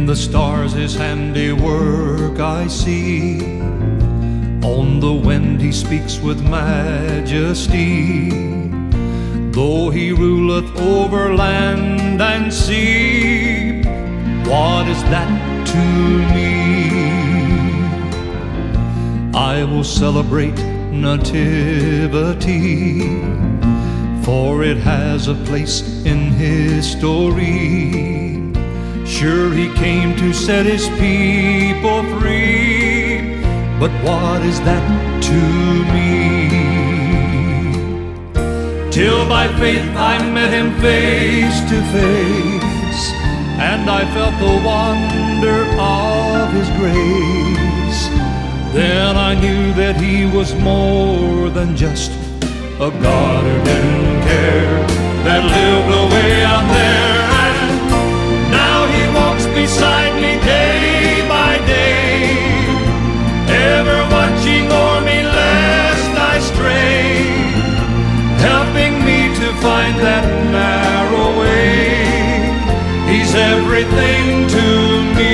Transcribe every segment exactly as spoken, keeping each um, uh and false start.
In the stars his handiwork I see. On the wind he speaks with majesty. Though he ruleth over land and sea, what is that to me? I will celebrate nativity, for it has a place in history. Sure, he came to set his people free, but what is that to me? Till by faith I met him face to face, and I felt the wonder of his grace. Then I knew that he was more than just a God who didn't care, that lived away out there. And now he walks beside me day by day, ever watching o'er me lest I stray, helping me to find that narrow way. He's everything to me.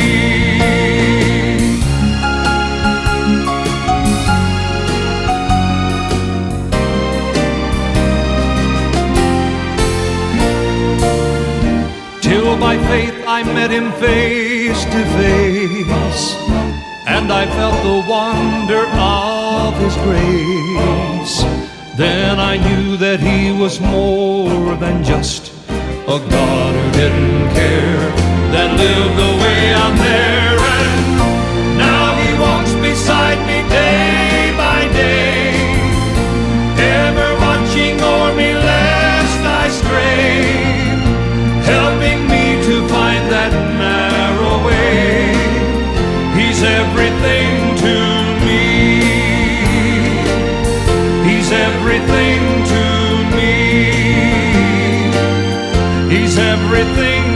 Till by faith I met him face to face, and I felt the wonder of his grace. Then I knew that he was more than just a God who didn't care, that lived away out there. And now he walks beside me day by day, ever watching o'er me lest I stray, helping me to find that narrow way. He's everything to me. He's everything to me. He's everything